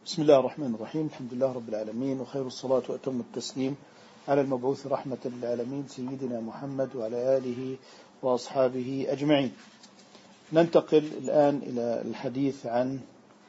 بسم الله الرحمن الرحيم. الحمد لله رب العالمين، وخير الصلاة وأتم التسليم على المبعوث رحمة للعالمين سيدنا محمد وعلى آله وأصحابه أجمعين. ننتقل الآن إلى الحديث عن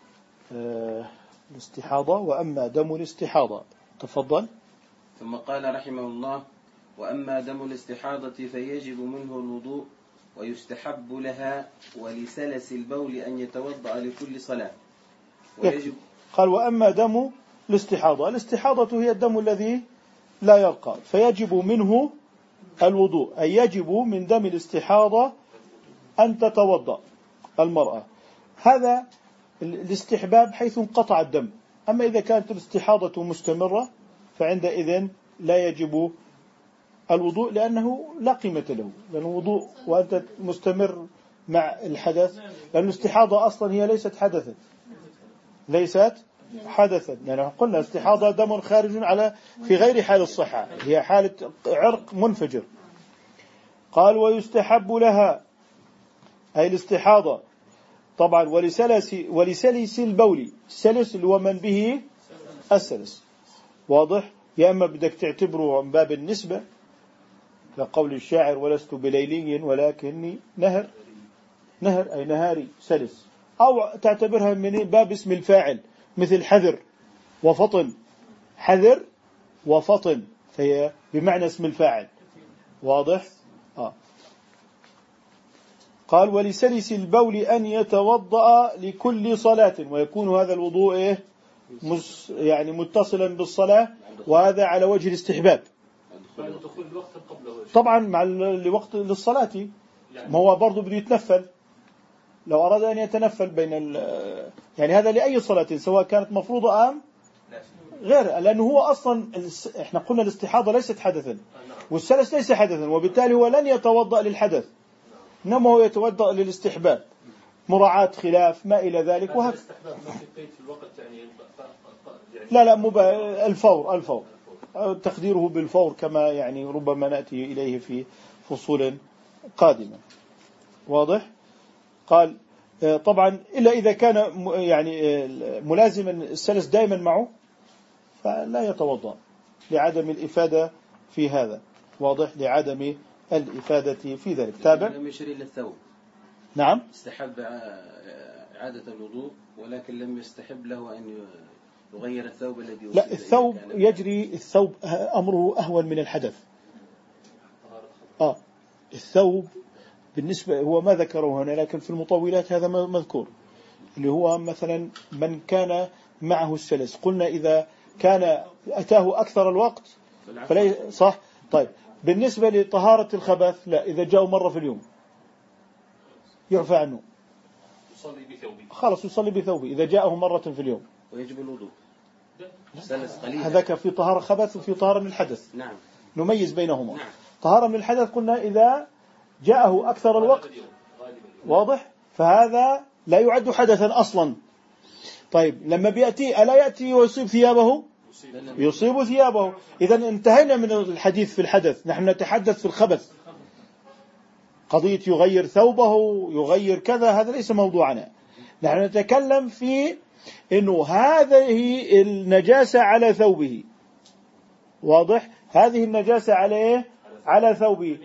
الاستحاضة. وأما دم الاستحاضة، تفضل. ثم قال رحمه الله: وأما دم الاستحاضة فيجب منه الوضوء، ويستحب لها ولسلس البول أن يتوضأ لكل صلاة. ويجب قال: وأما دم الاستحاضة، الاستحاضة هي الدم الذي لا يرقى، فيجب منه الوضوء، أي يجب من دم الاستحاضة أن تتوضأ المرأة. هذا الاستحباب حيث انقطع الدم. أما إذا كانت الاستحاضة مستمرة فعندئذ لا يجب الوضوء، لأنه لا قيمة له، لأن الوضوء وأنت مستمر مع الحدث، لأن الاستحاضة أصلا هي ليست حدثا، يعني قلنا الاستحاضة دم خارج على في غير حال الصحة، هي حالة عرق منفجر. قال: ويستحب لها أي الاستحاضة طبعا، ولسلس البول، السلس اللي هو من به السلس، واضح؟ يا أما بدك تعتبره من باب النسبة لقول الشاعر: ولست بليلي ولكني نهر أي نهاري سلس، أو تعتبرها من باب اسم الفاعل مثل حذر وفطن، حذر وفطن، فهي بمعنى اسم الفاعل، واضح؟ قال: ولسلس البول أن يتوضأ لكل صلاة، ويكون هذا الوضوء يعني متصلا بالصلاة، وهذا على وجه الاستحباب طبعا مع الوقت للصلاة. ما هو برضو بده يتنفل، لو أراد أن يتنفل بين يعني هذا لأي صلاة سواء كانت مفروضة أم غير، لأنه هو أصلا إحنا قلنا الاستحاضة ليست حدثا، والسلس ليس حدثا، وبالتالي هو لن يتوضأ للحدث، إنما هو يتوضأ للاستحباب، مراعاة خلاف ما إلى ذلك. لا الفور تقديره بالفور، كما يعني ربما نأتي إليه في فصول قادمة، واضح؟ قال: طبعا إلا إذا كان يعني ملازما السلس دائما معه فلا يتوضأ لعدم الإفادة في هذا، واضح؟ لعدم الإفادة في ذلك. تابع. لم يشر إلى الثوب. نعم. استحب إعادة الوضوء، ولكن لم يستحب له أن يغير الثوب الذي يصيب. لا، الثوب يجري، الثوب أمره أهون من الحدث. الثوب بالنسبة هو ما ذكره هنا، لكن في المطولات هذا مذكور، اللي هو مثلا من كان معه السلس، قلنا إذا كان أتاه أكثر الوقت صح. طيب بالنسبة لطهارة الخبث، لا، إذا جاء مرة في اليوم يعفى عنه، خلاص يصلي بثوبه إذا جاءه مرة في اليوم، ويجب الوضوء. هذاك في طهارة خبث وفي طهارة من الحدث. نعم. نميز بينهما. نعم. طهارة من الحدث قلنا إذا جاءه أكثر الوقت، واضح؟ فهذا لا يعد حدثا أصلا. طيب لما بيأتي ألا يأتي ويصيب ثيابه؟ يصيب ثيابه. إذا انتهينا من الحديث في الحدث، نحن نتحدث في الخبث، قضية يغير ثوبه يغير كذا، هذا ليس موضوعنا. نحن نتكلم في إنه هذه النجاسة على ثوبه، واضح؟ هذه النجاسة على ثوبه،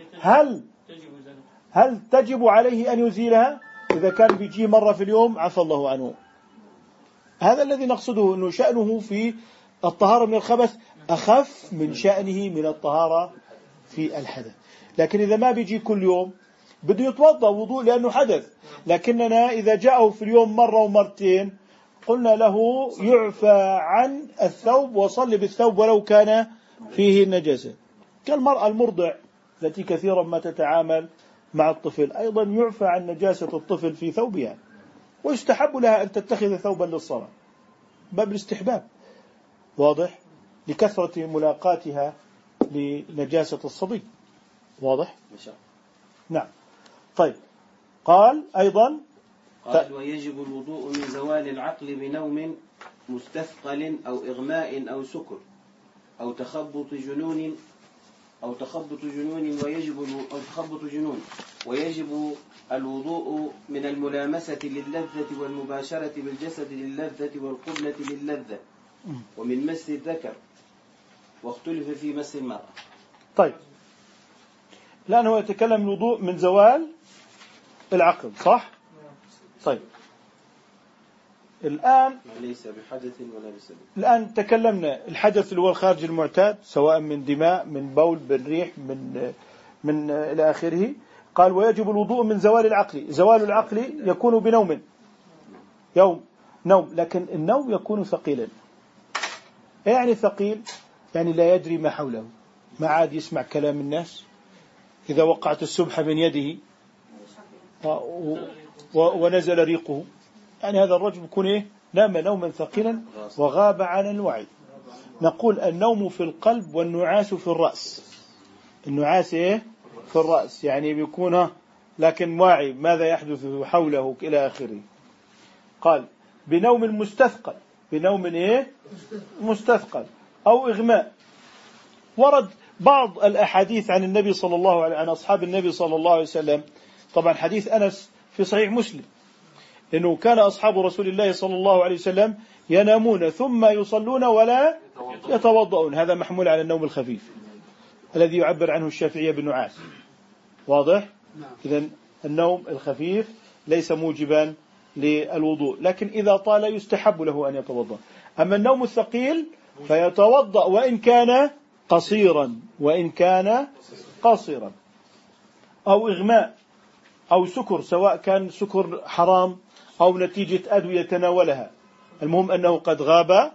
هل تجب عليه أن يزيلها؟ إذا كان بيجي مرة في اليوم عفى الله عنه. هذا الذي نقصده، أنه شأنه في الطهارة من الخبث أخف من شأنه من الطهارة في الحدث. لكن إذا ما بيجي كل يوم بده يتوضأ وضوء لأنه حدث، لكننا إذا جاءه في اليوم مرة ومرتين قلنا له يعفى عن الثوب وصلي بالثوب ولو كان فيه النجاسة. كالمرأة المرضع التي كثيرا ما تتعامل مع الطفل، أيضا يعفى عن نجاسة الطفل في ثوبها، ويستحب لها أن تتخذ ثوبا للصلاة، باب الاستحباب، واضح؟ لكثرة ملاقاتها لنجاسة الصبي، واضح؟ نعم. طيب قال أيضا: قال: ويجب الوضوء من زوال العقل بنوم مستثقل أو إغماء أو سكر أو تخبط جنون أو تخبط جنون ويجب الوضوء من الملامسة للذة والمباشرة بالجسد للذة والقبلة للذة ومن مس الذكر، واختلف في مس المرأة. طيب الآن هو يتكلم الوضوء من زوال العقل، صح؟ طيب الآن ليس بحدث ولا بسبب. الآن تكلمنا الحدث اللي هو الخارج المعتاد، سواء من دماء، من بول، من ريح، من إلى آخره. قال ويجب الوضوء من زوال العقل. زوال العقل يكون بنوم، نوم، لكن النوم يكون ثقيلا. يعني ثقيل يعني لا يدري ما حوله، ما عاد يسمع كلام الناس، إذا وقعت السبحة من يده ونزل ريقه، يعني هذا الرجل يكون نام نوما ثقيلا وغاب عن الوعي. نقول النوم في القلب والنعاس في الرأس. النعاس في الرأس، يعني بيكون لكن واعي ماذا يحدث حوله إلى آخره. قال بنوم مستثقل، بنوم مستثقل أو إغماء. ورد بعض الأحاديث عن النبي صلى الله عليه، عن أصحاب النبي صلى الله عليه وسلم. طبعا حديث أنس في صحيح مسلم إنه كان أصحاب رسول الله صلى الله عليه وسلم ينامون ثم يصلون ولا يتوضؤون. هذا محمول على النوم الخفيف الذي يعبر عنه الشافعية بالنعاس. واضح؟ إذن النوم الخفيف ليس موجبا للوضوء، لكن إذا طال يستحب له أن يتوضأ. أما النوم الثقيل فيتوضأ وإن كان قصيرا أو إغماء أو سكر، سواء كان سكر حرام أو نتيجة أدوية تناولها، المهم أنه قد غاب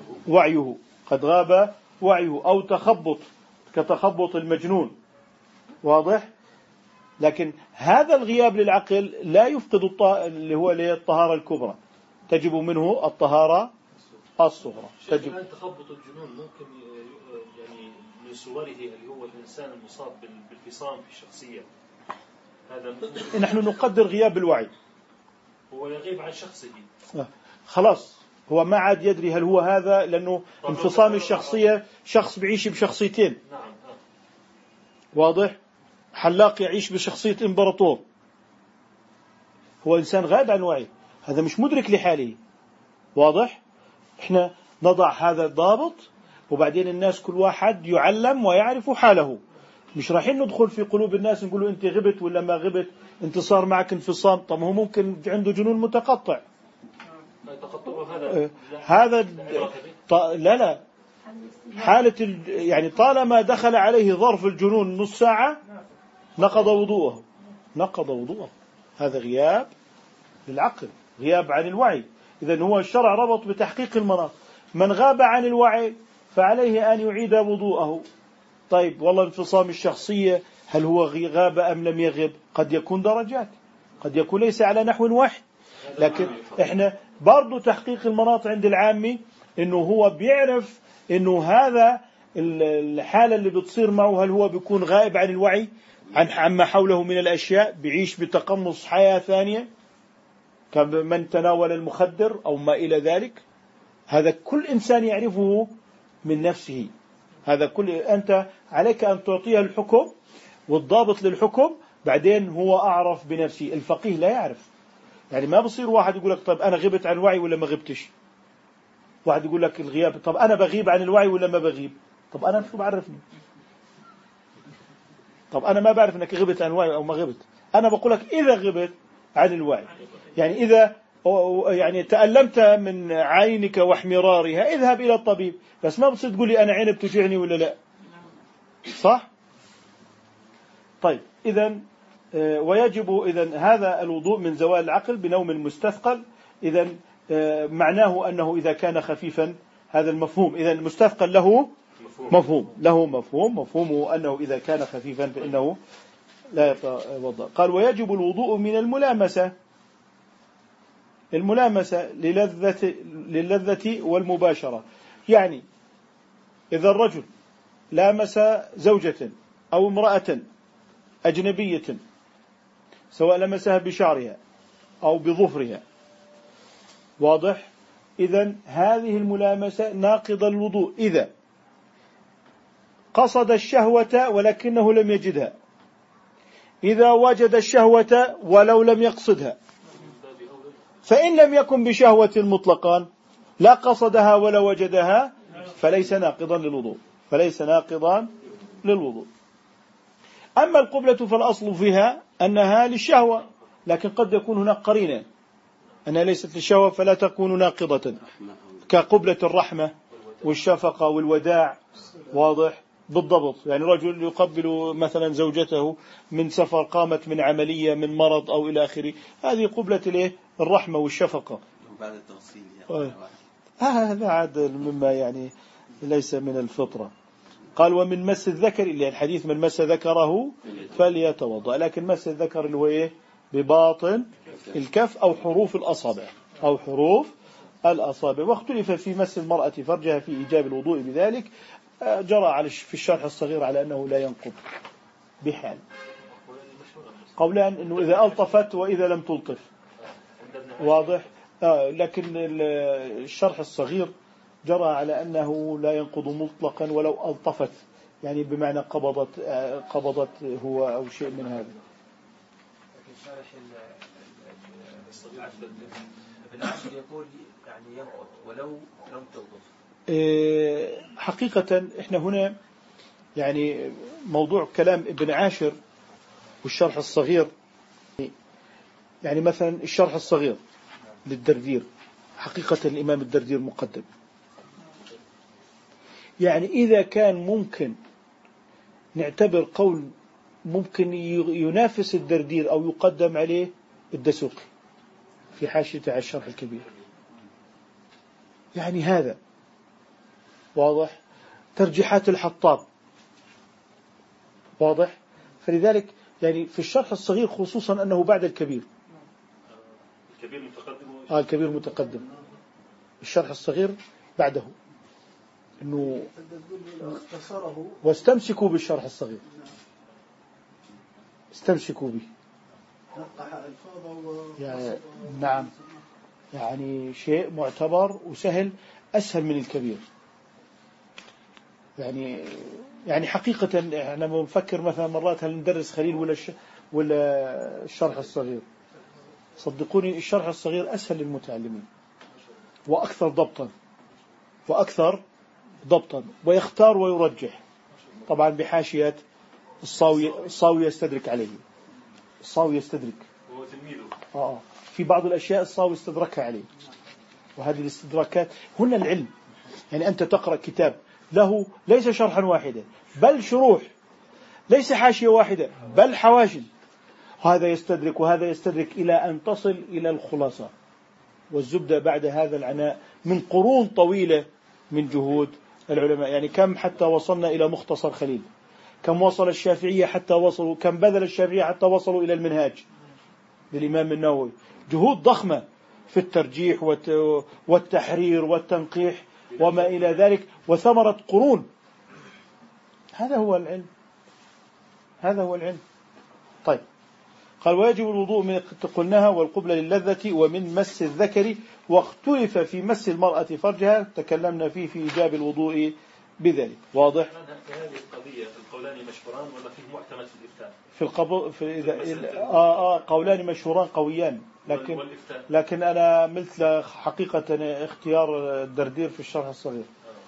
وعيه، أو تخبط كتخبط المجنون. واضح؟ لكن هذا الغياب للعقل لا يفقد اللي هو الطهارة الكبرى، تجب منه الطهارة الصغرى. تجب تخبط الجنون ممكن يعني من صوره اللي هو الإنسان المصاب بالفصام في الشخصية، هذا نحن نقدر غياب الوعي، هو يغيب عن شخصه خلاص، هو ما عاد يدري هل هو هذا، لأنه انفصام الشخصية شخص بيعيش بشخصيتين. واضح؟ حلاق يعيش بشخصية إمبراطور، هو إنسان غائب عن وعي، هذا مش مدرك لحاله. واضح؟ إحنا نضع هذا الضابط، وبعدين الناس كل واحد يعلم ويعرف حاله. مش رايحين ندخل في قلوب الناس نقولوا أنت غبت ولا ما غبت، أنت صار معك انفصام. طب هو ممكن عنده جنون متقطع. هذا لا حالة يعني طالما دخل عليه ظرف الجنون نص ساعة نقض وضوءه. هذا غياب للعقل، غياب عن الوعي. إذن هو الشرع ربط بتحقيق المناط. من غاب عن الوعي فعليه أن يعيد وضوءه. طيب والله انفصام الشخصية هل هو غاب أم لم يغب؟ قد يكون درجات، قد يكون ليس على نحو واحد، لكن احنا برضو تحقيق المناط عند العامي انه هو بيعرف انه هذا الحالة اللي بتصير معه هل هو بيكون غائب عن الوعي عما حوله من الأشياء، بيعيش بتقمص حياة ثانية كمن تناول المخدر أو ما إلى ذلك. هذا كل إنسان يعرفه من نفسه. هذا كل أنت عليك أن تعطيه الحكم والضابط للحكم، بعدين هو أعرف بنفسه. الفقيه لا يعرف، يعني ما بصير واحد يقول لك طب أنا غبت عن الوعي ولا ما غبتش. واحد يقول لك الغياب، طب أنا بغيب عن الوعي ولا ما بغيب. طب أنا شو بعرفني؟ طب أنا ما بعرف أنك غبت عن الوعي أو ما غبت. أنا بقول لك إذا غبت عن الوعي، يعني إذا يعني تألمت من عينك واحمرارها اذهب إلى الطبيب، بس ما بصير تقول لي أنا عيني بتوجعني ولا لا. صح؟ طيب إذن ويجب إذن هذا الوضوء من زوال العقل بنوم مستثقل. إذن معناه أنه إذا كان خفيفا، هذا المفهوم. إذن المستثقل له مفهومه أنه إذا كان خفيفا فإنه لا يتوضأ. قال ويجب الوضوء من الملامسة للذة والمباشرة. يعني إذا الرجل لامس زوجة أو امرأة أجنبية، سواء لمسها بشعرها أو بظفرها، واضح؟ إذن هذه الملامسة ناقض الوضوء قصد الشهوة ولكنه لم يجدها، إذا وجد الشهوة ولو لم يقصدها. فإن لم يكن بشهوة مطلقا لا قصدها ولا وجدها فليس ناقضا للوضوء، فليس ناقضا للوضوء. أما القبلة فالأصل فيها أنها للشهوة، لكن قد يكون هناك قرينة أنها ليست للشهوة فلا تكون ناقضة، كقبلة الرحمة والشفقة والوداع. واضح؟ بالضبط. يعني رجل يقبل مثلا زوجته من سفر، قامت من عملية، من مرض أو إلى آخره، هذه قبلة الرحمة والشفقة بعد التغسيل. هذا عاد مما يعني ليس من الفطرة. قال ومن مس الذكر، اللي الحديث من مس ذكره فليتوضأ، لكن مس الذكر اللي هو بباطن الكف أو حروف الأصابع، أو حروف الأصابع. واختلف في مس المرأة فرجها في إيجاب الوضوء بذلك، جرى في الشرح الصغير على أنه لا ينقض بحال. قولان أنه إذا ألطفت وإذا لم تلطف. واضح؟ لكن الشرح الصغير جرى على أنه لا ينقض مطلقا ولو ألطفت، يعني بمعنى قبضت هو أو شيء من هذا. ابن عاشر يقول يعني ينقض ولو لم تلطف. حقيقة إحنا هنا يعني موضوع كلام ابن عاشر والشرح الصغير، يعني مثلا الشرح الصغير للدردير، حقيقة الإمام الدردير مقدم. يعني إذا كان ممكن نعتبر قول ممكن ينافس الدردير أو يقدم عليه، الدسوقي في حاشيته على الشرح الكبير، يعني هذا واضح. ترجيحات الحطاب واضح. فلذلك يعني في الشرح الصغير خصوصا أنه بعد الكبير، الكبير متقدم. الكبير متقدم، الشرح الصغير بعده، إنه واستمسكوا بالشرح الصغير، استمسكوا به. يعني نعم، يعني شيء معتبر وسهل، أسهل من الكبير. يعني حقيقة أنا بنفكر مثلا مرات هل ندرس خليل ولا الشرح الصغير. صدقوني الشرح الصغير أسهل للمتعلمين وأكثر ضبطا ويختار ويرجح، طبعا بحاشية الصاوي يستدرك عليه، الصاوي يستدرك هو تلميذه. في بعض الأشياء الصاوي استدركها عليه، وهذه الاستدراكات هنا العلم. يعني أنت تقرأ كتاب له ليس شرحا واحدا بل شروح، ليس حاشية واحدة بل حواشي، هذا يستدرك وهذا يستدرك إلى أن تصل إلى الخلاصة والزبدة بعد هذا العناء من قرون طويلة من جهود العلماء. يعني كم حتى وصلنا إلى مختصر خليل، كم وصل الشافعية حتى وصلوا، كم بذل الشافعية حتى وصلوا إلى المنهاج للإمام النووي، جهود ضخمة في الترجيح والتحرير والتنقيح وما إلى ذلك، وثمرة قرون. هذا هو العلم. طيب، قال ويجب الوضوء من قلناها والقبلة للذة ومن مس الذكر، واختلف في مس المرأة فرجها، تكلمنا فيه في إيجاب الوضوء بذلك. واضح؟ في هذه القضية القولان مشهوران ولا فيه معتمد في الإفتاء؟ قولان مشهوران قويان، لكن أنا ملت حقيقة اختيار الدردير في الشرح الصغير،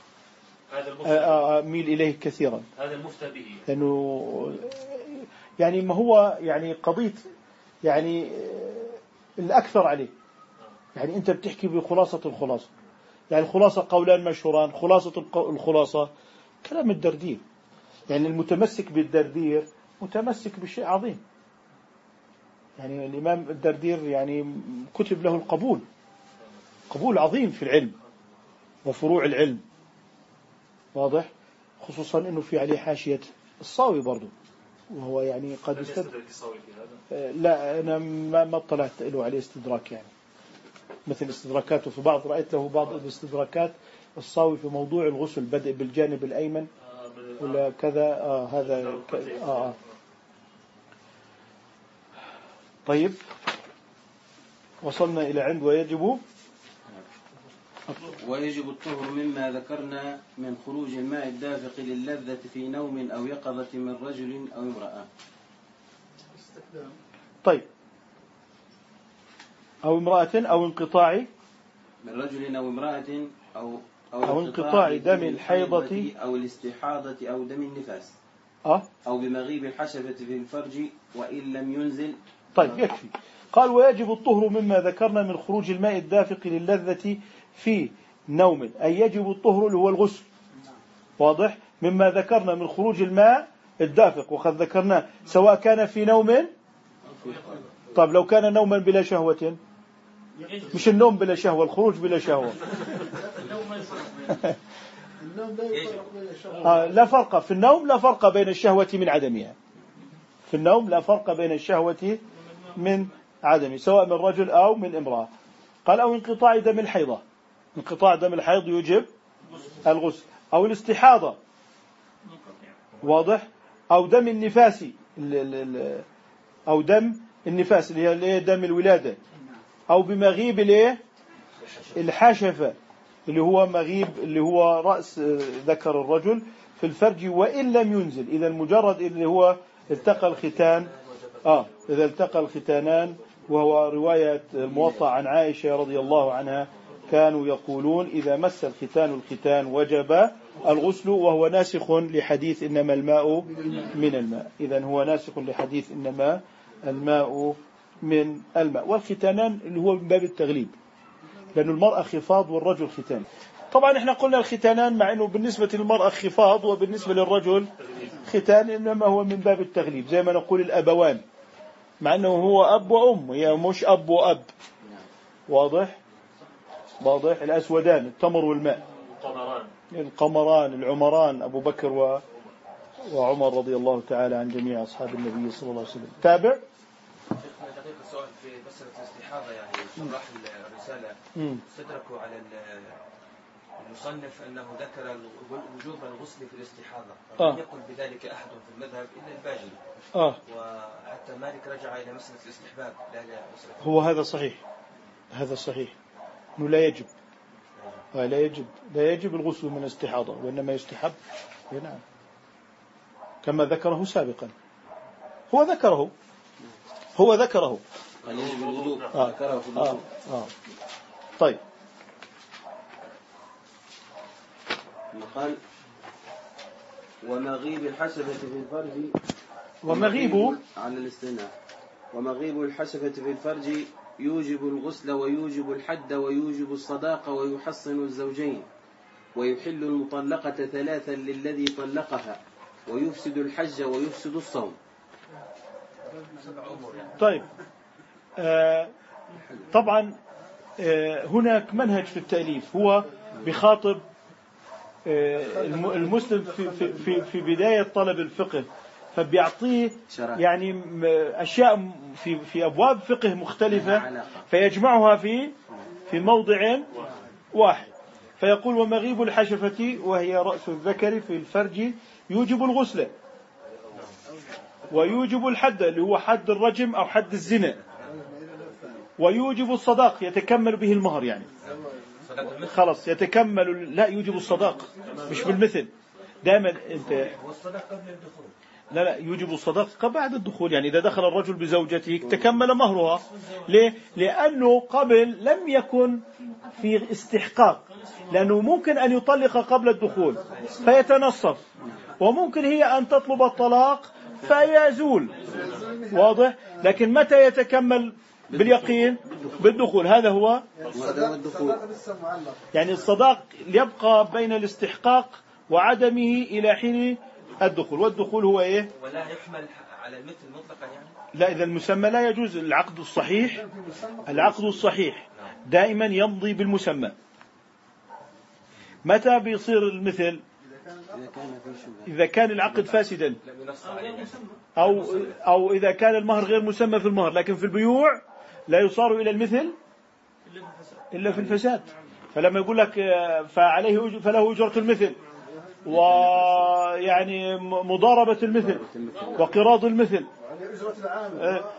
ميل إليه كثيرا. هذا المفتى به، لأنه يعني ما هو يعني قضية يعني الأكثر عليه، يعني أنت بتحكي بخلاصة الخلاصة، يعني الخلاصة قولان مشهوران، خلاصة الخلاصة كلام الدردير. يعني المتمسك بالدردير متمسك بشيء عظيم. يعني الإمام الدردير يعني كتب له قبول عظيم في العلم وفروع العلم. واضح؟ خصوصا أنه في عليه حاشية الصاوي برضو، وهو يعني قد يستدرك الصاوي في هذا. لا أنا ما اطلعت له عليه استدراك، يعني مثل استدراكاته في بعض، رأيت له بعض الاستدراكات الصاوي في موضوع الغسل، بدء بالجانب الأيمن ولا كذا. هذا طيب، وصلنا إلى عند ويجب ويجب الطهر مما ذكرنا من خروج الماء الدافق للذة في نوم أو يقظة من رجل أو امرأة. طيب، أو امرأة أو انقطاع من رجل أو امرأة أو انقطاع دم الحيضة أو الاستحاضة أو دم النفاس أو بمغيب الحشفة في الفرج وإن لم ينزل. طيب يكفي. قال ويجب الطهر مما ذكرنا من خروج الماء الدافق للذة في نوم، أي يجب الطهر اللي هو الغسل. واضح؟ مما ذكرنا من خروج الماء الدافق، وقد ذكرنا سواء كان في نوم. طيب لو كان نوما بلا شهوة، مش النوم بلا شهوة، الخروج بلا شهوة. لا فرق في النوم، لا فرق بين الشهوة من عدمها. في النوم لا فرق بين الشهوة من عدمه، سواء من رجل أو من امرأة. قال أو انقطاع دم الحيضة، انقطاع دم الحيض يوجب الغسل، أو الاستحاضة. واضح؟ أو دم النفاس، أو دم النفاس اللي هي دم الولادة، أو بمغيب الحشفة اللي هو مغيب اللي هو رأس ذكر الرجل في الفرج وإن لم ينزل. إذا المجرد اللي هو التقى الختان، إذا التقى الختانان، وهو رواية الموطأ عن عائشة رضي الله عنها كانوا يقولون إذا مس الختان وجب الغسل، وهو ناسخ لحديث إنما الماء من الماء. إذن هو ناسخ لحديث إنما الماء من الماء. والختانان اللي هو من باب التغليب، لأن المرأة خفاض والرجل ختان. طبعا احنا قلنا الختانان مع أنه بالنسبة للمرأة خفاض وبالنسبة للرجل ختان، إنما هو من باب التغليب، زي ما نقول الأبوان، مع أنه هو أب وأم، هي مش أب وأب. واضح؟ الأسودان التمر والماء، القمران العمران أبو بكر وعمر رضي الله تعالى عن جميع أصحاب النبي صلى الله عليه وسلم. تابع. دقيقة سؤال في مسألة الاستحاضة، يعني شرح الرسالة استدركوا على المصنف أنه ذكر وجوب الغسل في الاستحاضة، لم يقل بذلك أحد في المذهب إلا الباجلي. وحتى مالك رجع إلى مسألة الاستحباب. هو هذا صحيح أنه لا يجب الغسل من الاستحاضة، وإنما يستحب. نعم، كما ذكره سابقا، هو ذكره قال يجب الوضوء، ذكره في الوضوء. طيب، قال ومغيب الحشفة في الفرج، ومغيب على الاستئناف، ومغيب الحشفة في الفرج يوجب الغسل ويوجب الحد ويوجب الصداقة ويحصن الزوجين، ويحل المطلقة 3 للذي طلقها، ويفسد الحج ويفسد الصوم. طيب، طبعا هناك منهج في التأليف، هو بخاطب المسلم في بداية طلب الفقه، فبيعطيه يعني أشياء في أبواب فقه مختلفة، فيجمعها في موضع واحد. فيقول ومغيب الحشفة وهي رأس الذكر في الفرج يوجب الغسل، ويوجب الحد اللي هو حد الرجم أو حد الزنا، ويوجب الصداق يتكمل به المهر، يعني خلاص يتكمل. لا، يوجب الصداق مش بالمثل دائما. انت لا يوجب الصداق بعد الدخول، يعني إذا دخل الرجل بزوجته تكمل مهرها. ليه؟ لأنه قبل لم يكن في استحقاق، لأنه ممكن أن يطلق قبل الدخول فيتنصف، وممكن هي أن تطلب الطلاق فيزول. واضح؟ لكن متى يتكمل باليقين؟ بالدخول. هذا هو يعني الصداق يبقى بين الاستحقاق وعدمه إلى حين الدخول. والدخول هو إيه؟ ولا يحمل على المثل مطلقا يعني؟ لا، إذا المسمى لا يجوز. العقد الصحيح دائما يمضي بالمسمى. متى بيصير المثل؟ إذا كان العقد فاسدا، أو إذا كان المهر غير مسمى في المهر. لكن في البيوع لا يصار إلى المثل إلا في الفساد. فلما يقول لك فله أجرة المثل، ويعني مضاربة المثل، وقراض المثل،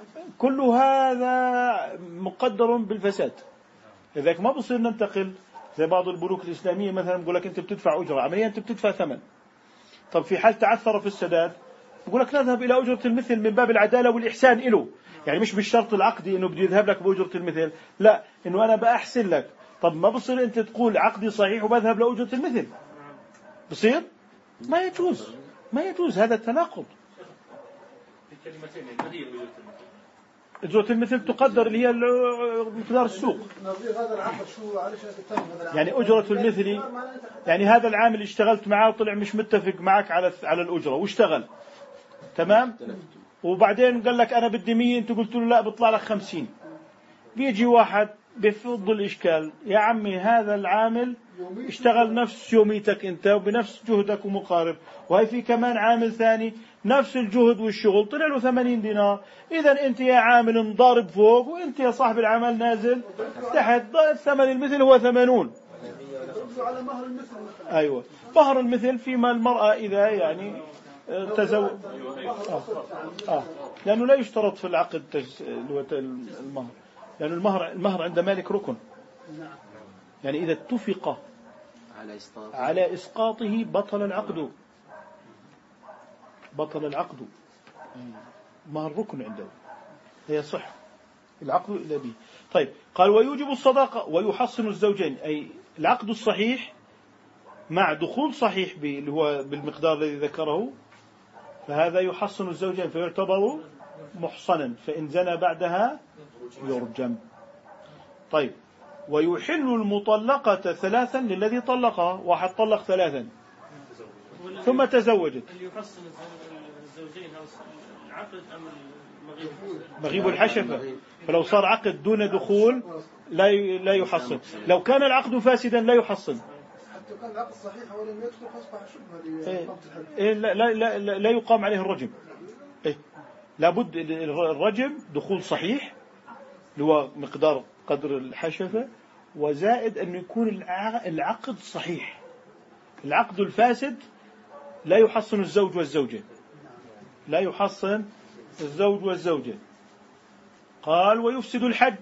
كل هذا مقدر بالفساد. لذلك ما بصير ننتقل زي بعض البنوك الإسلامية مثلا بقول لك أنت بتدفع أجرة، عمليا أنت بتدفع ثمن. طب في حال تعثر في السداد بقول لك نذهب إلى أجرة المثل من باب العدالة والإحسان إله، يعني مش بالشرط العقدي إنه بده يذهب لك بأجرة المثل، لا، إنه أنا بأحسن لك. طب ما بصير أنت تقول عقدي صحيح وبذهب لأجرة المثل، بصير؟ ما يجوز، ما يجوز، هذا التناقض. في كلمتين، ما هي أجرة المثل؟ أجرة المثل تقدر اللي هي مقدار السوق. يعني أجرة المثل يعني هذا العامل اللي اشتغلت معاه وطلع مش متفق معك على الأجرة واشتغل تمام، وبعدين قال لك أنا بدي 100، أنت قلت له لا بيطلع لك 50. بيجي واحد بفض الإشكال، يا عمي هذا العامل اشتغل نفس يوميتك أنت وبنفس جهدك ومقارب، وهي في كمان عامل ثاني نفس الجهد والشغل طلع له 80 دينار. إذا أنت يا عامل مضارب فوق، وأنت يا صاحب العمل نازل تحت، ثمن المثل هو 80. أيوة، مهر المثل فيما المرأة إذا يعني تزوج لأنه لا يشترط في العقد المهر، لأن المهر عند مالك ركن، يعني إذا اتفق على إسقاطه بطل العقد، مهر ركن عنده هي صح العقد إلا به. طيب قال ويوجب الصداقة ويحصن الزوجين، أي العقد الصحيح مع دخول صحيح اللي هو بالمقدار الذي ذكره، فهذا يحصن الزوجين فيعتبر محصنا، فإن زنى بعدها يرجم. طيب ويحل المطلقة 3 للذي طلقها، واحد طلق 3 ثم تزوجت. يحصن الزوجين العقد أم مغيب الحشفة، فلو صار عقد دون دخول لا يحصن، لو كان العقد فاسدا لا يحصن. حتى كان العقد صحيح ولم يدخل فاصبح شبهة لا يقام عليه الرجم. لابد الرجم دخول صحيح اللي هو مقدار قدر الحشفة، وزائد أن يكون العقد صحيح. العقد الفاسد لا يحصن الزوج والزوجة، لا يحصن الزوج والزوجة. قال ويفسد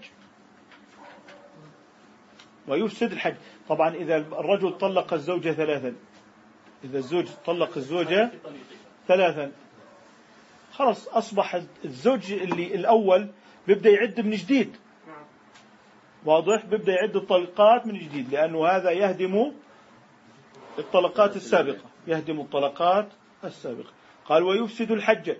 الحج. طبعا إذا الرجل طلق الزوجة 3، إذا الزوج طلق الزوجة 3 خلاص أصبح الزوج اللي الأول بيبدأ يعد من جديد، واضح، بيبدأ يعد الطلقات من جديد، لأنه هذا يهدم الطلقات السابقة. قال ويفسد الحج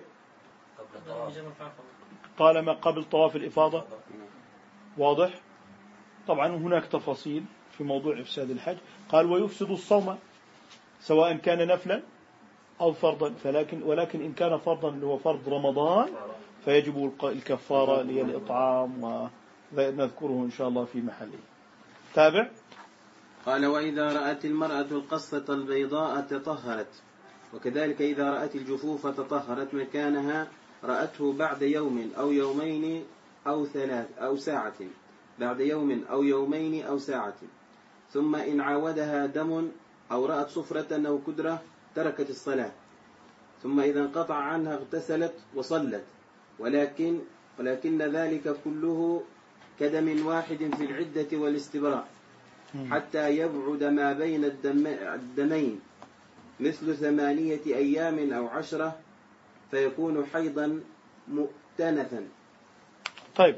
طالما قبل طواف الإفاضة، واضح. طبعا هناك تفاصيل في موضوع إفساد الحج. قال ويفسد الصوم سواء كان نفلا أو فرضا، ولكن إن كان فرضا اللي هو فرض رمضان فيجب الكفارة للإطعام، ونذكره إن شاء الله في محله. تابع. قال وإذا رأت المرأة القصة البيضاء تطهرت، وكذلك إذا رأت الجفوف تطهرت مكانها، رأته بعد يوم أو يومين أو 3 أو ساعة، بعد يوم أو يومين أو ساعة، ثم إن عاودها دم أو رأت صفرة أو كدرة تركت الصلاة، ثم إذا انقطع عنها اغتسلت وصلت، ولكن ذلك كله كدم واحد في العدة والاستبراء، حتى يبعد ما بين الدمين مثل 8 أيام أو 10، فيكون حيضا مؤتنثا. طيب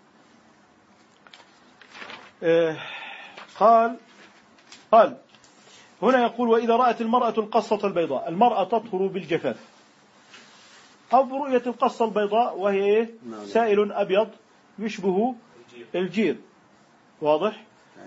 قال هنا يقول وإذا رأت المرأة القصة البيضاء، المرأة تطهر بالجفاف أو برؤية القصة البيضاء، وهي سائل أبيض يشبه الجير، واضح.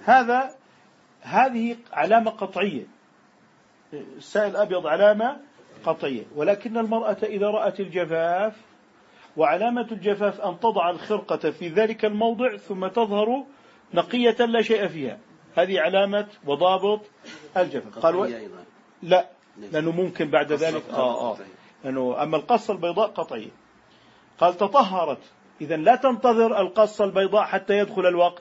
هذه علامة قطعية، السائل أبيض علامة قطعية. ولكن المرأة إذا رأت الجفاف، وعلامة الجفاف أن تضع الخرقة في ذلك الموضع ثم تظهر نقية لا شيء فيها، هذه علامة وضابط الجفاف. قال لا، لأنه ممكن بعد ذلك لأنه أما القصة البيضاء قطعية. قال تطهرت، إذن لا تنتظر القصة البيضاء حتى يدخل الوقت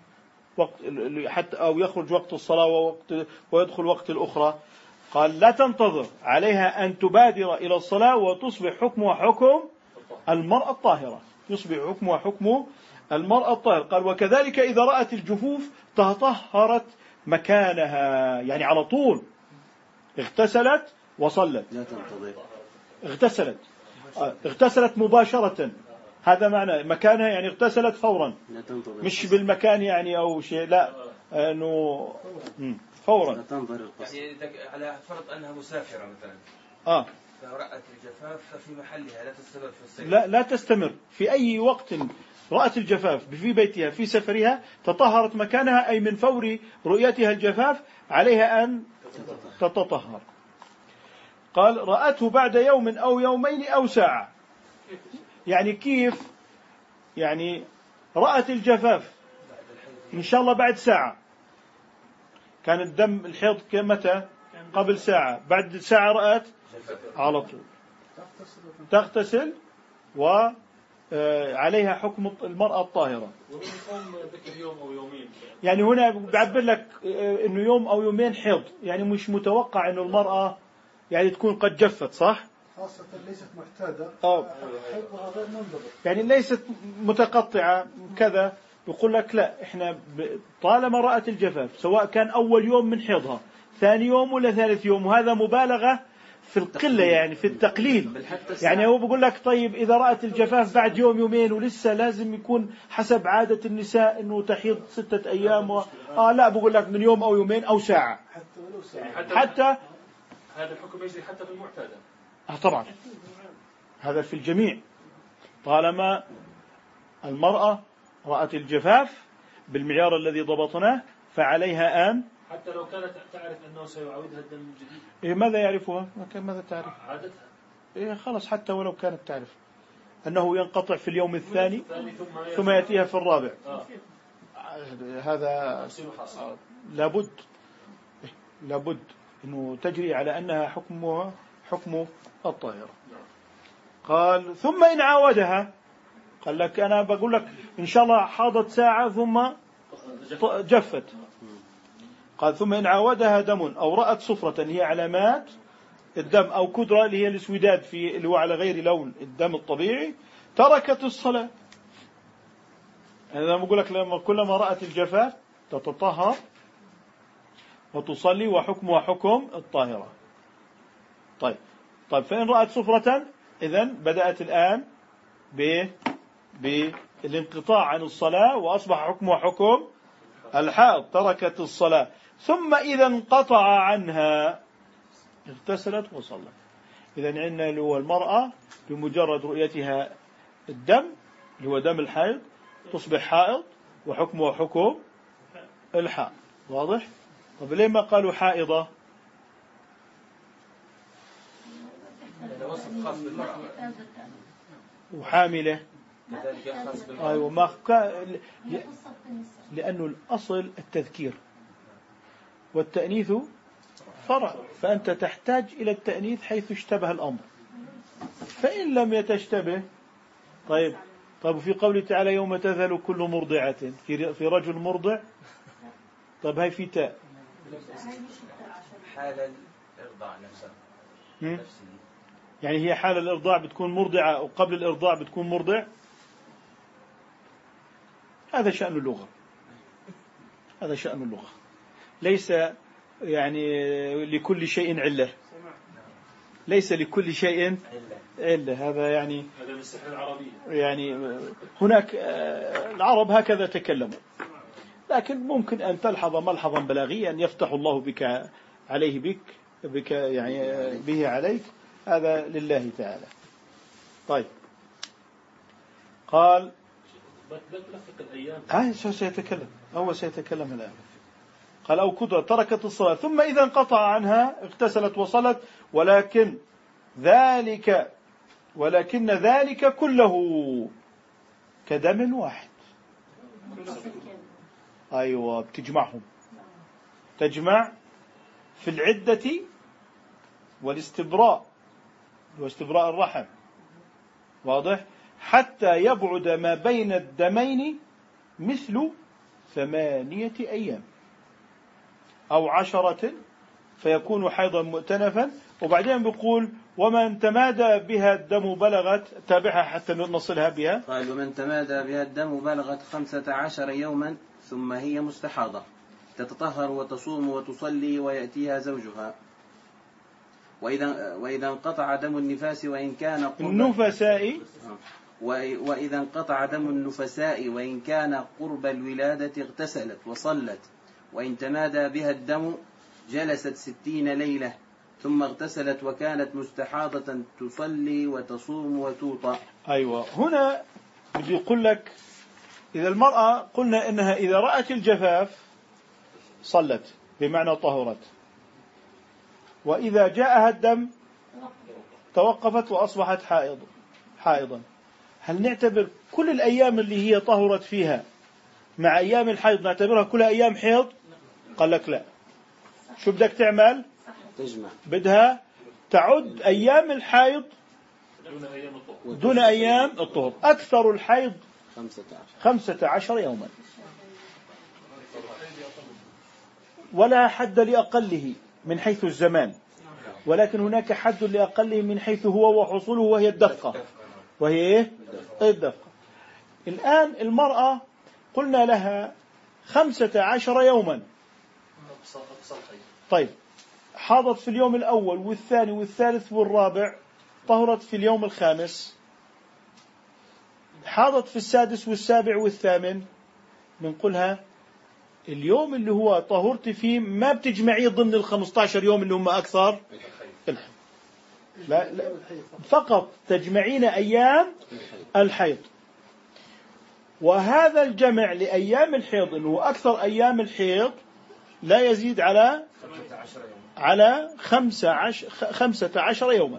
أو يخرج وقت الصلاة ويدخل وقت الأخرى. قال لا تنتظر، عليها أن تبادر إلى الصلاة وتصبح حكمها حكم المرأة الطاهرة، قال وكذلك إذا رأت الجفوف تطهرت مكانها، يعني على طول اغتسلت وصلت. لا تنتظر. اغتسلت مباشرة، هذا معنى مكانها، يعني اغتسلت فورا، لا تنتظر. مش بالمكان يعني أو شيء، لا أنه فورا. لا تنظر القصر. يعني على فرض أنها مسافرة مثلا فرأت الجفاف ففي محلها لا تستمر في السير. لا تستمر في أي وقت رأت الجفاف في بيتها في سفرها تطهرت مكانها، أي من فور رؤيتها الجفاف عليها أن تتطهر. قال رأته بعد يوم أو يومين أو ساعة. يعني كيف؟ يعني رأت الجفاف إن شاء الله بعد ساعة، كان الدم الحيض متى؟ قبل ساعة، بعد ساعة رأت على طول تغتسل وعليها حكم المرأة الطاهرة. يوم أو يومين، يعني هنا بعبر لك إنه يوم أو يومين حيض، يعني مش متوقع إنه المرأة يعني تكون قد جفت، صح؟ خاصة ليست معتادة، حيضها غير منضبط، يعني ليست متقطعة كذا. يقول لك لا، إحنا طالما رأت الجفاف سواء كان أول يوم من حيضها، ثاني يوم ولا ثالث يوم، وهذا مبالغة في القلة يعني في التقليل. يعني هو بيقول لك طيب إذا رأت الجفاف بعد يوم يومين ولسه لازم يكون حسب عادة النساء إنه تحيض 6 أيام لا، بقول لك من يوم أو يومين أو ساعة، حتى ولو ساعة. حتى هذا الحكم يجري حتى في المعتادة. طبعا هذا في الجميع، طالما المرأة رأت الجفاف بالمعيار الذي ضبطناه فعليها أن، حتى لو كانت تعرف أنه سيعودها الدم من جديد. ماذا يعرفها؟ ماذا تعرف؟ عادتها. خلاص، حتى ولو كانت تعرف أنه ينقطع في اليوم الثاني ثم يأتيها في الرابع. هذا لابد أنه تجري على أنها حكمها حكم الطاهرة. قال ثم إن عاودها، قال لك أنا بقول لك إن شاء الله حاضت ساعة ثم جفت. قال ثم إن عاودها دم أو رأت صفرة، هي علامات الدم، أو كدرة اللي هي الاسوداد اللي هو على غير لون الدم الطبيعي، تركت الصلاة. أنا بقول لك كلما رأت الجفاف تتطهر وتصلي وحكمها حكم الطاهرة. طيب فإن رأت صفرة إذن بدأت الآن بالانقطاع عن الصلاة وأصبح حكمها حكم الحائض، تركت الصلاة. ثم إذا انقطع عنها اغتسلت وصلت. إذن عندنا اللي هو المرأة بمجرد رؤيتها الدم اللي هو دم الحيض تصبح حائض وحكمها حكم الحائض. واضح؟ طب ليه ما قالوا حائضة؟ وحاملة. أيوة، ما لأنه الأصل التذكير والتأنيث فرع، فأنت تحتاج إلى التأنيث حيث اشتبه الأمر. فإن لم يتشتبه طيب في قوله تعالى يوم تذهل كل مرضعة، في رجل مرضع، طيب هاي في تاء حال الإرضاع نفسها. يعني هي حال الإرضاع بتكون مرضعة وقبل الإرضاع بتكون مرضع. هذا شأن اللغة، هذا شأن اللغة، ليس يعني لكل شيء علة، ليس لكل شيء علة. هذا يعني هذا من السحر العربية، يعني هناك العرب هكذا تكلموا، لكن ممكن أن تلحظ ملحظا بلاغيا يفتح الله بك عليه بك يعني به عليك، هذا لله تعالى. طيب قال هو سيتكلم الآن. قال أو كدرة تركت الصلاة ثم إذا انقطع عنها اغتسلت وصلت، ولكن ذلك كله كدم واحد. أيوة، بتجمعهم، تجمع في العدة والاستبراء واستبراء الرحم. واضح؟ حتى يبعد ما بين الدمين مثل 8 أيام أو 10 فيكون حيضا مؤتنفا. وبعدين بيقول ومن تمادى بها الدم بلغت، تابعها حتى نصلها بها. قال ومن تمادى بها الدم بلغت 15 يوما ثم هي مستحاضة. تتطهر وتصوم وتصلي ويأتيها زوجها. وإذا انقطع دم النفاس وإن كان النفساء وإذا انقطع دم النفساء وإن كان قرب الولادة اغتسلت وصلت، وإن تمادى بها الدم جلست 60 ليلة ثم اغتسلت وكانت مستحاضة تصلي وتصوم وتوطأ. أيوة، هنا بدي يقول لك إذا المرأة قلنا إنها إذا رأت الجفاف صلت بمعنى طهرت، وإذا جاءها الدم توقفت وأصبحت حائضا. هل نعتبر كل الأيام اللي هي طهرت فيها مع أيام الحيض نعتبرها كلها أيام حيض؟ قال لك لا. شو بدك تعمل؟ تجمع، بدها تعد أيام الحيض دون أيام الطهر. أكثر الحيض 15 يوما، ولا حد لأقله من حيث الزمان، ولكن هناك حد لأقله من حيث هو وحصوله، وهي الدفقة. وهي إيه؟ الدفقة. الآن المرأة قلنا لها 15 يوما. طيب، حاضت في اليوم الأول والثاني والثالث والرابع، طهرت في اليوم الخامس، حاضت في السادس والسابع والثامن، بنقولها اليوم اللي هو طهرت فيه ما بتجمعيه ضمن 15 يوم اللي هم أكثر الحيض. لا، فقط تجمعين أيام الحيض. وهذا الجمع لأيام الحيض اللي هو أكثر أيام الحيض لا يزيد على 15 يوما.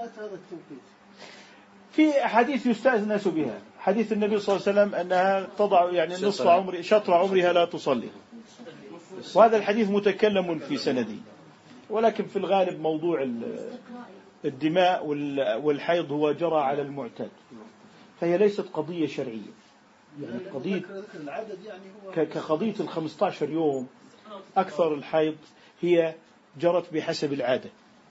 في حديث يستأنس بها، حديث النبي صلى الله عليه وسلم أنها تضع يعني نصف عمر شطر عمرها لا تصلي، وهذا الحديث متكلم في سندي، ولكن في الغالب موضوع الدماء والحيض هو جرى على المعتاد، فهي ليست قضية شرعية، يعني قضية كقضية 15 يوم. أكثر الحيض هي جرت بحسب العادة.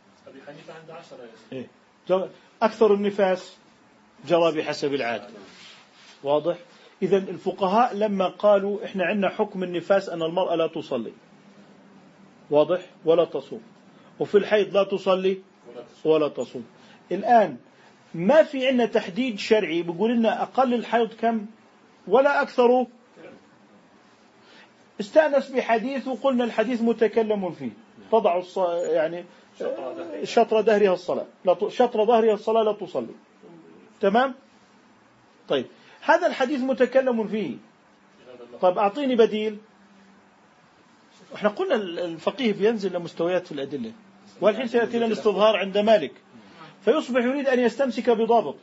أكثر النفاس جرى بحسب العادة. واضح؟ إذن الفقهاء لما قالوا إحنا عندنا حكم النفاس أن المرأة لا تصلي، واضح، ولا تصوم، وفي الحيض لا تصلي ولا تصوم. الآن ما في عندنا تحديد شرعي بيقول لنا أقل الحيض كم ولا أكثره. استأنس بحديث وقلنا الحديث متكلم فيه، تضع يعني شطر ظهرها الصلاة لا تصلي. تمام؟ طيب، هذا الحديث متكلم فيه. طيب، أعطيني بديل. احنا قلنا الفقيه بينزل لمستويات في الأدلة، والحين سيأتي لنا الاستظهار عند مالك، فيصبح يريد أن يستمسك بضابط.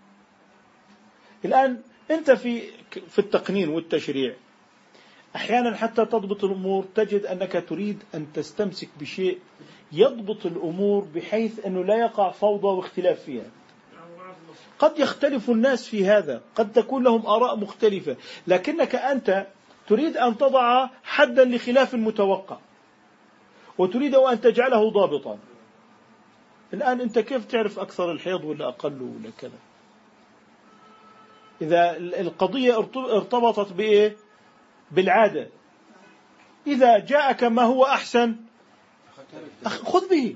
الآن أنت في التقنين والتشريع أحيانا حتى تضبط الأمور تجد أنك تريد أن تستمسك بشيء يضبط الأمور بحيث أنه لا يقع فوضى واختلاف فيها. قد يختلف الناس في هذا، قد تكون لهم آراء مختلفة، لكنك أنت تريد أن تضع حدا لخلاف المتوقع وتريد أن تجعله ضابطا. الآن أنت كيف تعرف أكثر الحيض ولا أقل ولا كذا؟ إذا القضية ارتبطت بإيه؟ بالعادة. إذا جاءك ما هو أحسن خذ به.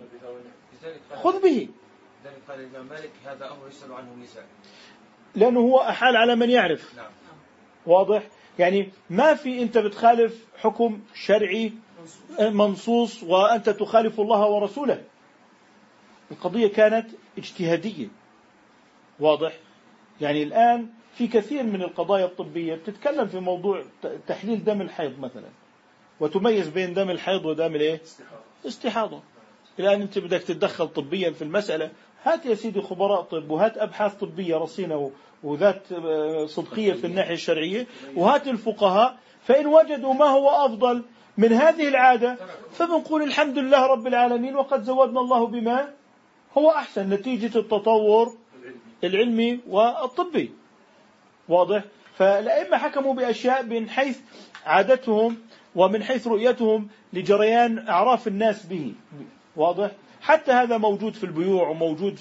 ذلك قال الإمام مالك هذا أمر يسأل عنه النساء، لأنه هو أحال على من يعرف. نعم. واضح؟ يعني ما في أنت بتخالف حكم شرعي منصوص وأنت تخالف الله ورسوله. القضية كانت اجتهادية. واضح؟ يعني الآن في كثير من القضايا الطبية بتتكلم في موضوع تحليل دم الحيض مثلا، وتميز بين دم الحيض ودم الايه؟ استحاضة. الآن أنت بدك تتدخل طبيا في المسألة، هات يا سيدي خبراء طب، وهات أبحاث طبية رصينة وذات صدقية في الناحية الشرعية، وهات الفقهاء، فإن وجدوا ما هو أفضل من هذه العادة فبنقول الحمد لله رب العالمين وقد زودنا الله بما هو أحسن نتيجة التطور العلمي والطبي. واضح؟ فالأئمة حكموا بأشياء من حيث عادتهم ومن حيث رؤيتهم لجريان أعراف الناس به. واضح؟ حتى هذا موجود في البيوع وموجود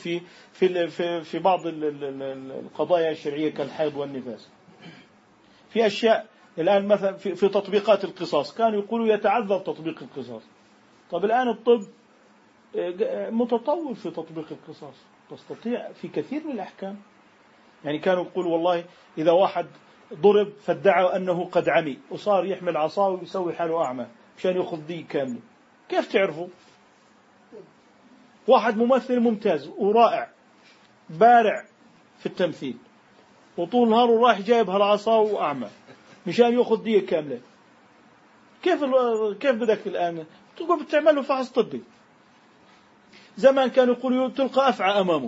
في بعض القضايا الشرعية كالحيض والنفاس. في أشياء الآن مثلا في تطبيقات القصاص كانوا يقولوا يتعذر تطبيق القصاص. طب الآن الطب متطور في تطبيق القصاص، تستطيع في كثير من الأحكام. يعني كانوا يقولوا والله إذا واحد ضرب فادعوا أنه قد عمي وصار يحمل عصا ويسوي حاله أعمى مشان يأخذ دي كاملة. كيف تعرفوا؟ واحد ممثل ممتاز ورائع بارع في التمثيل وطول نهاره رايح جايب هالعصا وأعمى مشان يأخذ دية كاملة. كيف بدك الآن تقول بتعمل له فحص طبي؟ زمان كانوا يقولوا تلقى أفعى أمامه،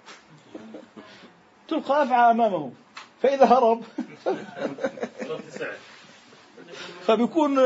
تلقى أفعى أمامه، فإذا هرب فبيكون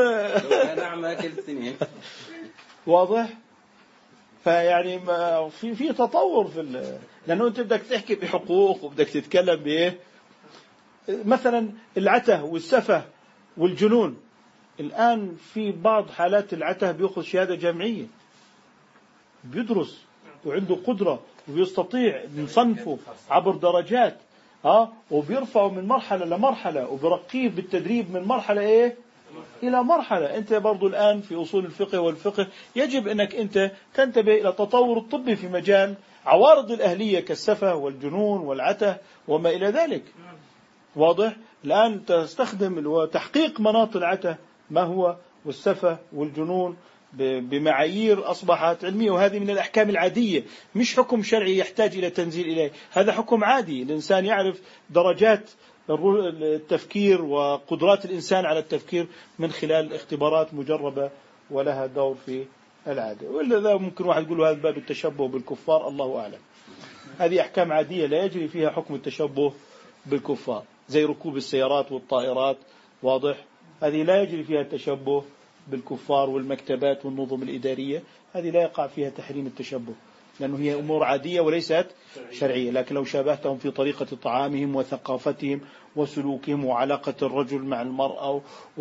واضح. فيعني في تطور لأنه أنت بدك تحكي بحقوق وبدك تتكلم بإيه. مثلا العته والسفه والجنون، الآن في بعض حالات العته بيأخذ شهادة جامعية، بيدرس وعنده قدرة وبيستطيع نصنفه عبر درجات وبيرفعه من مرحلة لمرحلة وبرقيه بالتدريب من مرحلة إيه إلى مرحلة. أنت برضو الآن في أصول الفقه والفقه يجب أنك أنت تنتبه إلى التطور الطبي في مجال عوارض الأهلية كالسفة والجنون والعته وما إلى ذلك. واضح. الآن تستخدم تحقيق مناط العته ما هو والسفة والجنون بمعايير أصبحت علمية، وهذه من الأحكام العادية، مش حكم شرعي يحتاج إلى تنزيل إليه، هذا حكم عادي. الإنسان يعرف درجات التفكير وقدرات الإنسان على التفكير من خلال اختبارات مجربة ولها دور في العادة. وإلا ممكن واحد يقول هذا باب التشبه بالكفار، الله أعلم. هذه أحكام عادية لا يجري فيها حكم التشبه بالكفار، زي ركوب السيارات والطائرات. واضح. هذه لا يجري فيها التشبه بالكفار، والمكتبات والنظم الإدارية هذه لا يقع فيها تحريم التشبه، لأنه هي أمور عادية وليست شرعية. لكن لو شابهتهم في طريقة طعامهم وثقافتهم وسلوكهم وعلاقة الرجل مع المرأة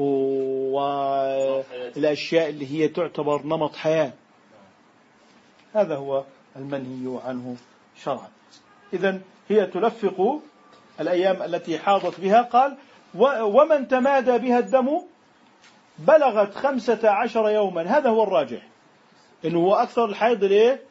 والأشياء اللي هي تعتبر نمط حياة، هذا هو المنهي عنه شرعا. إذن هي تلفق الأيام التي حاضت بها. قال ومن تمادى بها الدم بلغت 15 يوما، هذا هو الراجح، إنه هو أكثر الحيض ليه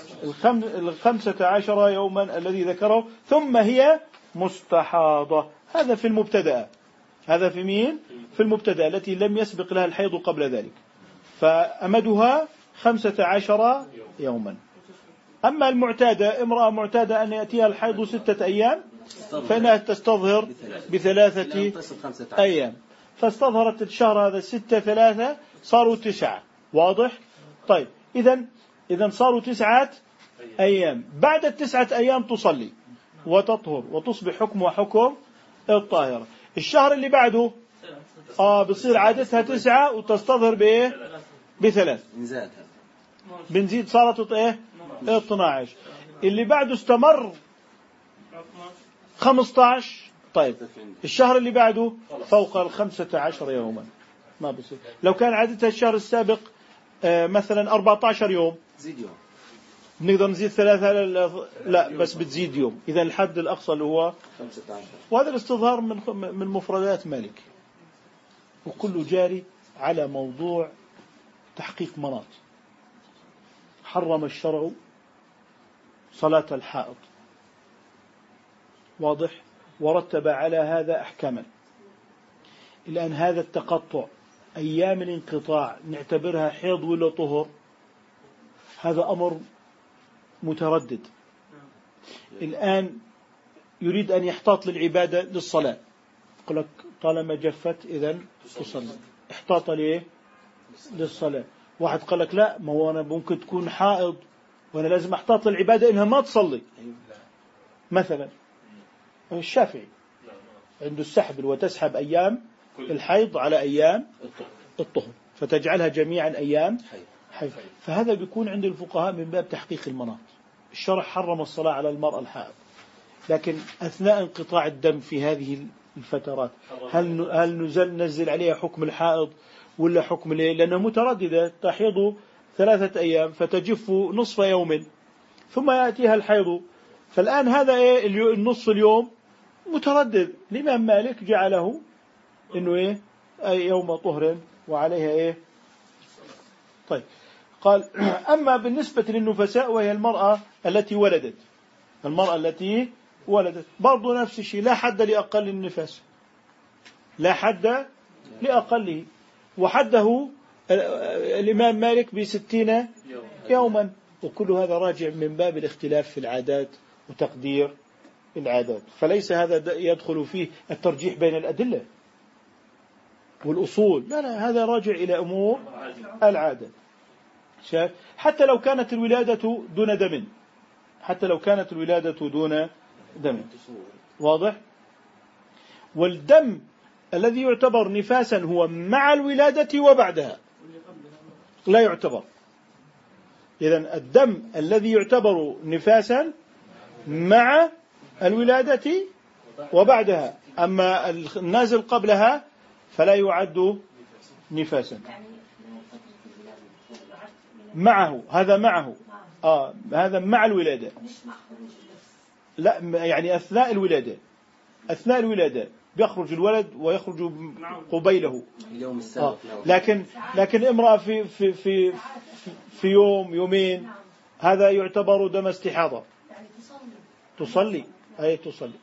15 يوما الذي ذكره. ثم هي مستحاضة، هذا في المبتدأ. هذا في مين؟ في المبتدأ التي لم يسبق لها الحيض قبل ذلك، فأمدها 15 يوما. أما المعتادة، امرأة معتادة أن يأتيها الحيض 6 أيام فإنها تستظهر ب3 أيام، فاستظهرت الشهر هذا 6 3 صاروا 9. واضح. طيب إذن صاروا 9 أيام. بعد 9 أيام تصلي وتطهر وتصبح حكمها حكم الطاهرة. الشهر اللي بعده بصير عادتها 9 وتستظهر بإيه؟ ب3. بنزيد صارت إيه 12. اللي بعده استمر 15. طيب الشهر اللي بعده فوق 15 يوما ما بصير. لو كان عادتها الشهر السابق مثلا 14 يوم، زيد يوم، نقدر نزيد 3 لا بس بتزيد يوم. إذا الحد الأقصى اللي هو 15. وهذا الاستظهار من مفردات مالك، وكله جاري على موضوع تحقيق مناط. حرم الشرع صلاة الحائض، واضح، ورتب على هذا أحكاما. الآن هذا التقطع أيام الانقطاع نعتبرها حيض ولا طهر؟ هذا أمر متردد. الآن يريد أن يحتاط للعبادة للصلاة، يقول لك طالما جفت إذن تصلي. احتاط ليه؟ للصلاة. واحد قال لك لا، ما هو أنا ممكن تكون حائض وأنا لازم أحتاط للعبادة إنها ما تصلي. مثلا الشافعي عنده السحب، وتسحب أيام الحيض على أيام الطهر فتجعلها جميعا أيام حيض. فهذا بيكون عند الفقهاء من باب تحقيق المناط. الشرع حرم الصلاة على المرأة الحائض، لكن أثناء انقطاع الدم في هذه الفترات هل نزل عليها حكم الحائض ولا حكم ليه؟ لأنها مترددة، تحيض 3 أيام فتجف نصف يوم ثم يأتيها الحيض. فالآن هذا النصف اليوم متردد. الإمام مالك جعله إنه إيه أي يوم طهر وعليها إيه. طيب قال أما بالنسبة للنفساء وهي المرأة التي ولدت، المرأة التي ولدت برضو نفس الشيء، لا حد لأقل النفاس، لا حد لأقله، وحده الإمام مالك ب60 يوما، وكل هذا راجع من باب الاختلاف في العادات وتقدير العادات، فليس هذا يدخل فيه الترجيح بين الأدلة والأصول، لا هذا راجع إلى أمور العادة. حتى لو كانت الولادة دون دم، حتى لو كانت الولادة دون دم، واضح. والدم الذي يعتبر نفاسا هو مع الولادة وبعدها، لا يعتبر. إذن الدم الذي يعتبر نفاسا مع الولادة وبعدها، أما النازل قبلها فلا يعد نفاسا. معه، هذا معه، هذا مع الولادة، لا يعني أثناء الولادة، أثناء الولادة بيخرج الولد ويخرج قبيله اليوم السابق. لكن امرأة في يوم يومين هذا يعتبر دم استحاضة، تصلي أي تصلي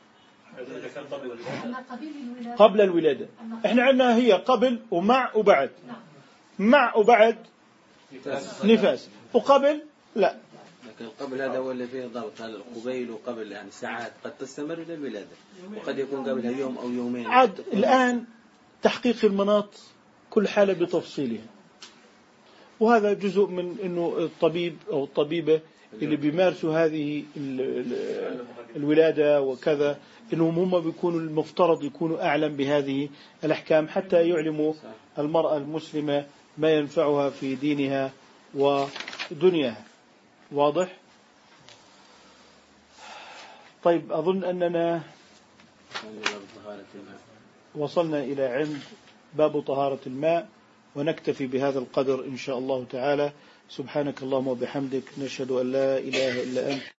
قبل الولادة. احنا عندنا هي قبل ومع وبعد، مع وبعد نفاس، وقبل لا. لكن قبل هذا هو اللي فيه ضغط، هذا القبيل وقبل يعني ساعات قد تستمر إلى الولادة، وقد يكون قبلها يوم أو يومين. عاد الآن تحقيق المناط كل حالة بتفصيلها، وهذا جزء من إنه الطبيب أو الطبيبة اللي بيمارسوا هذه الولادة وكذا، إنهم هم بيكونوا المفترض يكونوا أعلم بهذه الأحكام حتى يعلموا المرأة المسلمة ما ينفعها في دينها ودنياها. واضح؟ طيب أظن أننا وصلنا إلى عند باب طهارة الماء، ونكتفي بهذا القدر إن شاء الله تعالى. سبحانك اللهم وبحمدك، نشهد أن لا إله إلا أنت.